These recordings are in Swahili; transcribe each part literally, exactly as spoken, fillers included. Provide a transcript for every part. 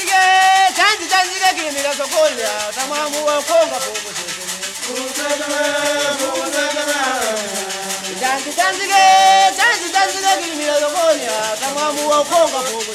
chanzige, chanzi chanzige kimira sokolia, tamamu wa konga pogo chanzi chanzige, chanzi chanzige kimira sokolia, tamamu wa konga pogo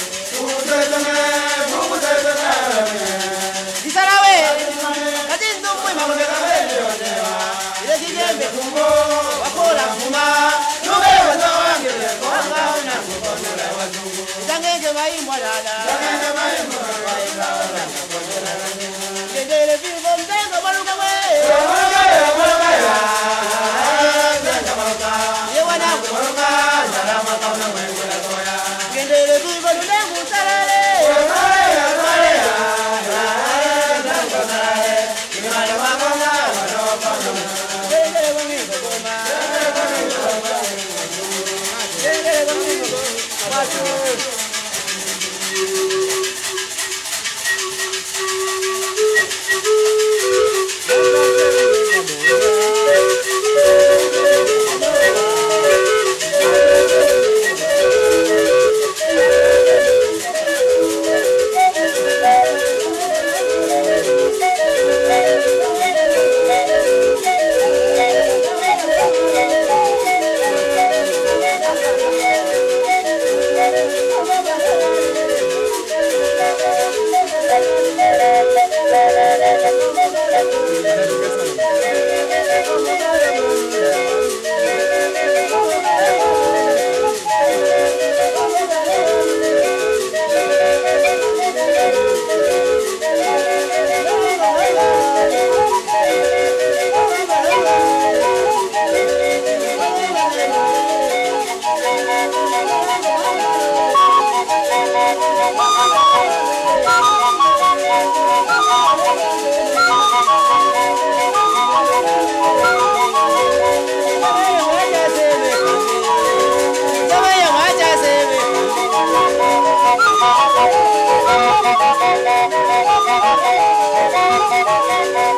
Isarawe, katindu mwe mabega wewe, ile kijembe kumbo, wakola kuma, nube wazawange, wanga una kukonela wazungu. Tangenge mai mwalala, tangenge mai mwalala. Kendele vivo mtengo baluka we, baluka ya baluka ya, baluka baluka. Ye wana baluka, salama kauna we wala toya. Kendele vivo mtengo salale, salale ya salale ya, salale salale. Kimale wakona, wadoka na. Kendele wangi goma, kendele wangi goma, wacho. Thank you.